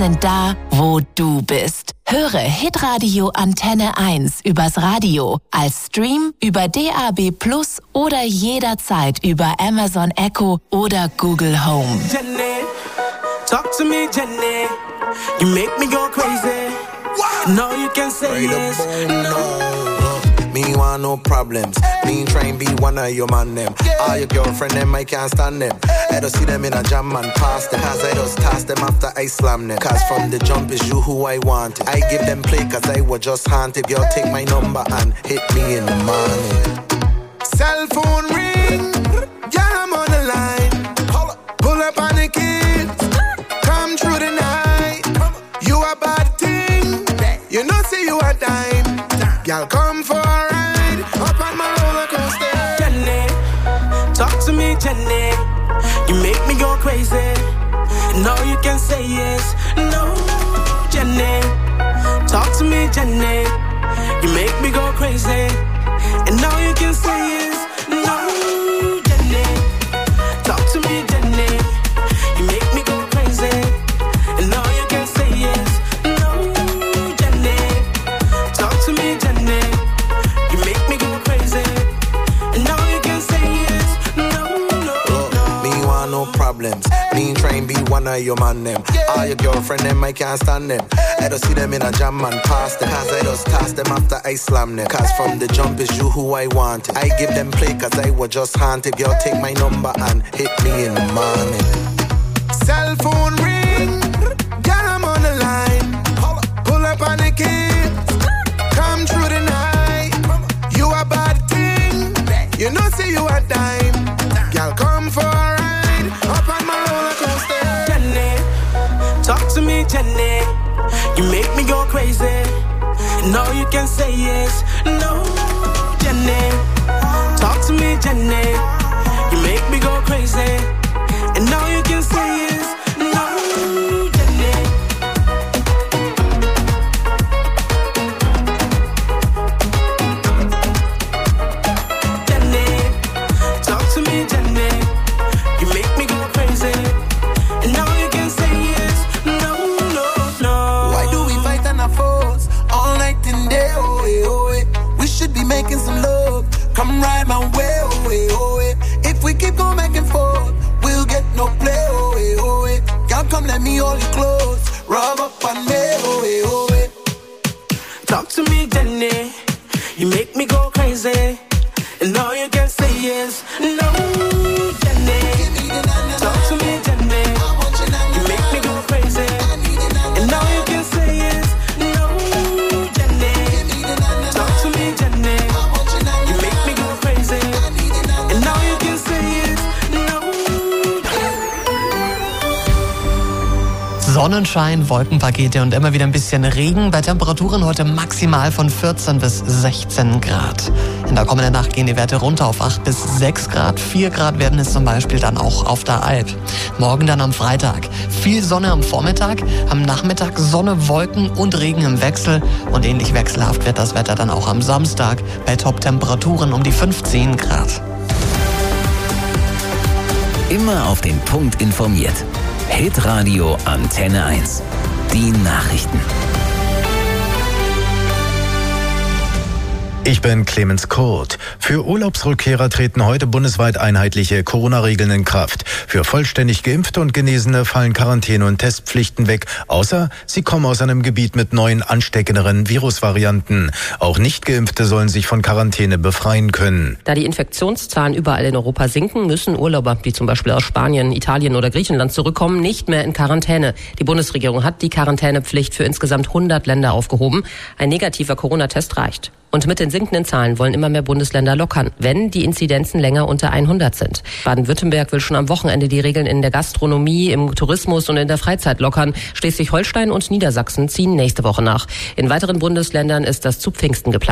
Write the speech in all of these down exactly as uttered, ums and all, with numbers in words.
sind da, wo du bist. Höre Hitradio Antenne eins übers Radio, als Stream über D A B Plus oder jederzeit über Amazon Echo oder Google Home. Jenny, talk to me, Jenny. You make me go crazy. No, you can say yes. No. Me want no problems. Me try and be one of your man them. All your girlfriend them, I can't stand them. I don't see them in a jam and pass them. Cause I just toss them after I slam them. Cause from the jump is you who I want. I give them play cause I was just haunted. Girl, take my number and hit me in the morning. Cell phone ring. Yeah, I'm on the line. Pull up on the kids. Come through the night. You a bad thing. You know see you a dime. Y'all come for a ride up on my roller coaster. Jenny, talk to me, Jenny. You make me go crazy. No, you can say yes. No, Jenny, talk to me, Jenny. You make me go crazy. And now you can say yes. No, Jenny, talk to me, Jenny. You make me go crazy. And now you can say yes. No, Jenny, talk to me, Jenny. You make me go crazy. And now you can say yes. No, no, no. Me want no problems. Me try and be one of your man them. All your girlfriend them, I can't stand them. I don't see them in a jam and pass them. Cause I just toss them after I slam them. Cause from the jump is you who I want. I give them play cause I was just haunted. Girl, take my number and hit me in the morning. Cell phone ring. Girl, I'm on the line. Pull up on the kids. Come through the night. You a bad thing. You know see you a dime. Girl, come for a ride up on my roller coaster. Jenny, talk to me, Jenny. You make me go crazy. No, you can say yes. No, Jenny, talk to me, Jenny. You make me go crazy. And now you can say yes. No, Jenny. Jenny, talk to me, Jenny. You make me go crazy. And now you can say yes. No, no, no. Why do we fight and force all night and day? Oh, eh, oh, eh. We should be making some love. Come ride my way, oh, eh, oh, eh. If we keep going back and forth, we'll get no play, oh, eh, oh, eh. Y'all come let me hold you close. Rub up on me, oh, eh, oh, eh. Talk to me, Jenny. You make me go crazy. And now you can say yes. No, Jenny. Talk to me, Jenny. You make me go crazy. And now you can say yes. No, Jenny. Talk to me, Jenny. You make me go crazy. And now you can say yes. No. Sonnenschein, Wolkenpakete und immer wieder ein bisschen Regen. Bei Temperaturen heute maximal von vierzehn bis sechzehn Grad. In der kommenden Nacht gehen die Werte runter auf acht bis sechs Grad. vier Grad werden es zum Beispiel dann auch auf der Alp. Morgen dann am Freitag. Viel Sonne am Vormittag, am Nachmittag Sonne, Wolken und Regen im Wechsel. Und ähnlich wechselhaft wird das Wetter dann auch am Samstag bei Top-Temperaturen um die fünfzehn Grad. Immer auf den Punkt informiert. Hitradio Antenne eins. Die Nachrichten. Ich bin Clemens Kurt. Für Urlaubsrückkehrer treten heute bundesweit einheitliche Corona-Regeln in Kraft. Für vollständig Geimpfte und Genesene fallen Quarantäne- und Testpflichten weg, außer sie kommen aus einem Gebiet mit neuen ansteckenderen Virusvarianten. Auch Nicht-Geimpfte sollen sich von Quarantäne befreien können. Da die Infektionszahlen überall in Europa sinken, müssen Urlauber, die zum Beispiel aus Spanien, Italien oder Griechenland zurückkommen, nicht mehr in Quarantäne. Die Bundesregierung hat die Quarantänepflicht für insgesamt hundert Länder aufgehoben. Ein negativer Corona-Test reicht. Und mit den sinkenden Zahlen wollen immer mehr Bundesländer lockern, wenn die Inzidenzen länger unter hundert sind. Baden-Württemberg will schon am Wochenende die Regeln in der Gastronomie, im Tourismus und in der Freizeit lockern. Schleswig-Holstein und Niedersachsen ziehen nächste Woche nach. In weiteren Bundesländern ist das zu Pfingsten geplant.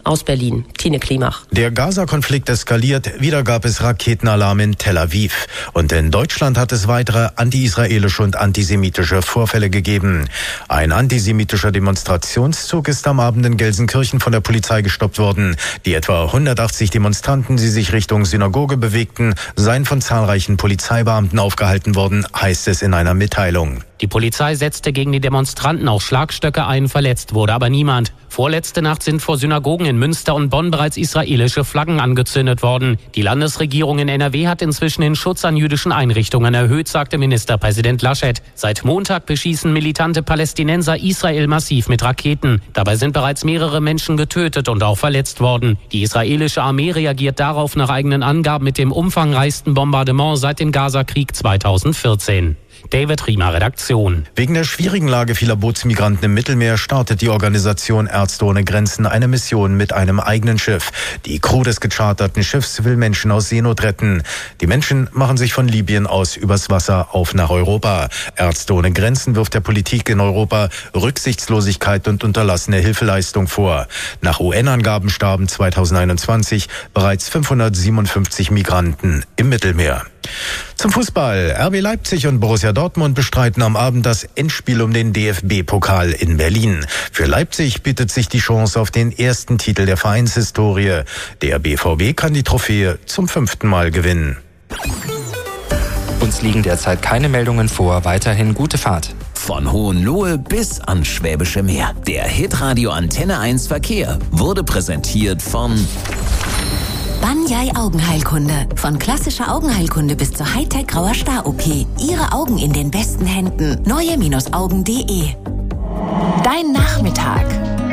Aus Berlin, Tine Klimach. Der Gaza-Konflikt eskaliert. Wieder gab es Raketenalarm in Tel Aviv. Und in Deutschland hat es weitere anti-israelische und antisemitische Vorfälle gegeben. Ein antisemitischer Demonstrationszug ist am Abend in Gelsenkirchen von der Polizei gestoppt worden. Die etwa hundertachtzig Demonstranten, die sich Richtung Synagoge bewegten, seien von zahlreichen Polizeibeamten aufgehalten worden, heißt es in einer Mitteilung. Die Polizei setzte gegen die Demonstranten auch Schlagstöcke ein, verletzt wurde aber niemand. Vorletzte Nacht sind vor Synagogen in Münster und Bonn bereits israelische Flaggen angezündet worden. Die Landesregierung in N R W hat inzwischen den Schutz an jüdischen Einrichtungen erhöht, sagte Ministerpräsident Laschet. Seit Montag beschießen militante Palästinenser Israel massiv mit Raketen. Dabei sind bereits mehrere Menschen getötet und auch verletzt worden. Die israelische Armee reagiert darauf nach eigenen Angaben mit dem umfangreichsten Bombardement seit dem Gaza-Krieg zweitausendvierzehn. David Riemer, Redaktion. Wegen der schwierigen Lage vieler Bootsmigranten im Mittelmeer startet die Organisation Ärzte ohne Grenzen eine Mission mit einem eigenen Schiff. Die Crew des gecharterten Schiffs will Menschen aus Seenot retten. Die Menschen machen sich von Libyen aus übers Wasser auf nach Europa. Ärzte ohne Grenzen wirft der Politik in Europa Rücksichtslosigkeit und unterlassene Hilfeleistung vor. Nach U N-Angaben starben zweitausendeinundzwanzig bereits fünfhundertsiebenundfünfzig Migranten im Mittelmeer. Zum Fußball. R B Leipzig und Borussia Dortmund bestreiten am Abend das Endspiel um den D F B-Pokal in Berlin. Für Leipzig bietet sich die Chance auf den ersten Titel der Vereinshistorie. Der B V B kann die Trophäe zum fünften Mal gewinnen. Uns liegen derzeit keine Meldungen vor. Weiterhin gute Fahrt. Von Hohenlohe bis ans Schwäbische Meer. Der Hitradio Antenne eins Verkehr wurde präsentiert von Banyai Augenheilkunde. Von klassischer Augenheilkunde bis zur Hightech grauer Star-O P. Ihre Augen in den besten Händen. neue Augen punkt de. Dein Nachmittag.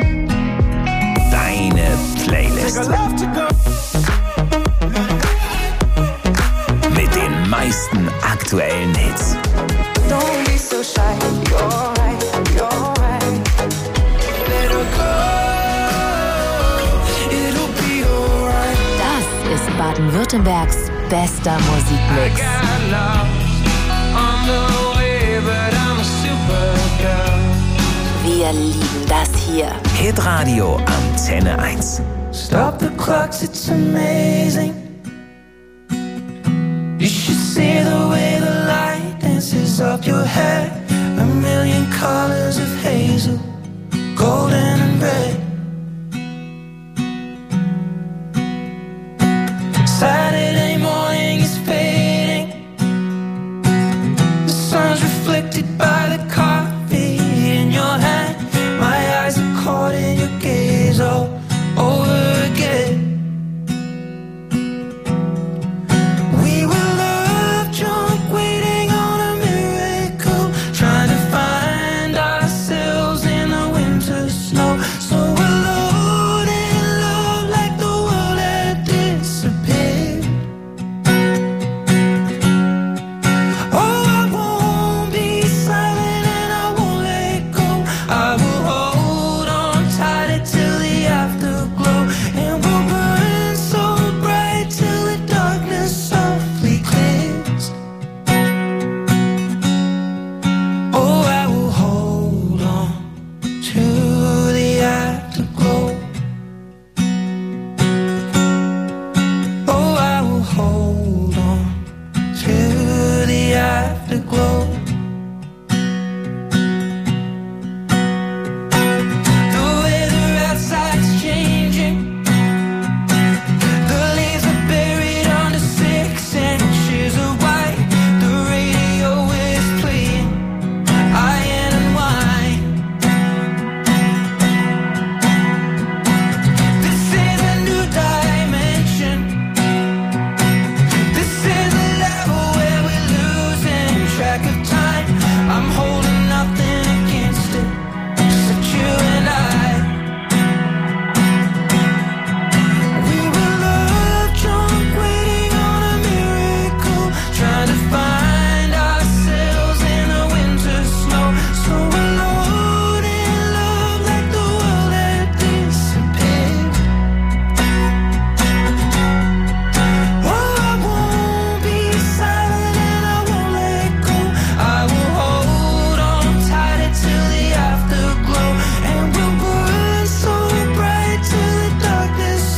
Deine Playlist. Mit den meisten aktuellen Hits. Don't be so shy, you're right, you're right. Let her go, it'll be alright. Das ist Baden-Württembergs bester Musikmix. I got lost on the way, but I'm a supergirl. Wir lieben das hier. Hitradio Antenne eins. Stop the clocks, it's amazing. You should see the way the light dances up your hair. A million colors of hazel, golden and red.